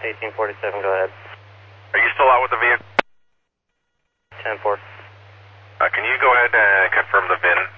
1847, go ahead. Are you still out with the vehicle? 10-4. Can you go ahead and confirm the VIN